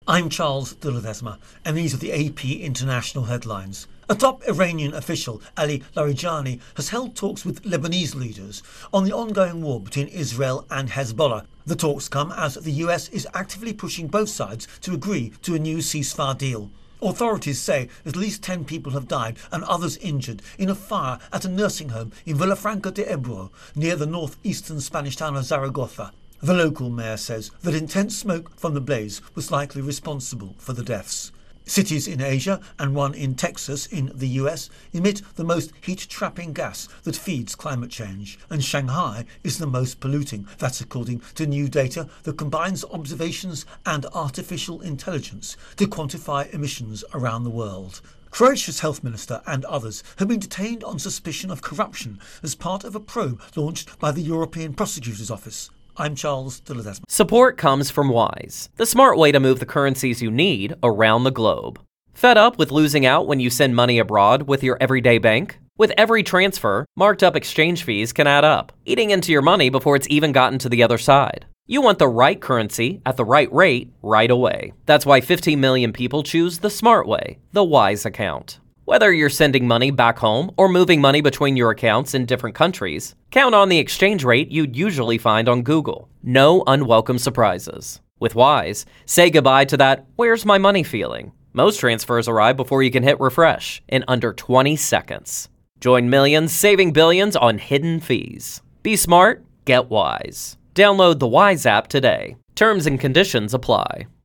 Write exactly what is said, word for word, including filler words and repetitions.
I'm Charles de Ledesma, and these are the A P International headlines. A top Iranian official, Ali Larijani, has held talks with Lebanese leaders on the ongoing war between Israel and Hezbollah. The talks come as the U S is actively pushing both sides to agree to a new ceasefire deal. Authorities say at least ten people have died and others injured in a fire at a nursing home in Villafranca de Ebro, near the northeastern Spanish town of Zaragoza. The local mayor says that intense smoke from the blaze was likely responsible for the deaths. Cities in Asia and one in Texas in the U S emit the most heat-trapping gas that feeds climate change, and Shanghai is the most polluting. That's according to new data that combines observations and artificial intelligence to quantify emissions around the world. Croatia's health minister and others have been detained on suspicion of corruption as part of a probe launched by the European Prosecutor's Office. I'm Charles de Ledesma. Support comes from Wise, the smart way to move the currencies you need around the globe. Fed up with losing out when you send money abroad with your everyday bank? With every transfer, marked up exchange fees can add up, eating into your money before it's even gotten to the other side. You want the right currency at the right rate right away. That's why fifteen million people choose the smart way, the Wise account. Whether you're sending money back home or moving money between your accounts in different countries, count on the exchange rate you'd usually find on Google. No unwelcome surprises. With Wise, say goodbye to that "where's my money" feeling. Most transfers arrive before you can hit refresh in under twenty seconds. Join millions saving billions on hidden fees. Be smart, get Wise. Download the Wise app today. Terms and conditions apply.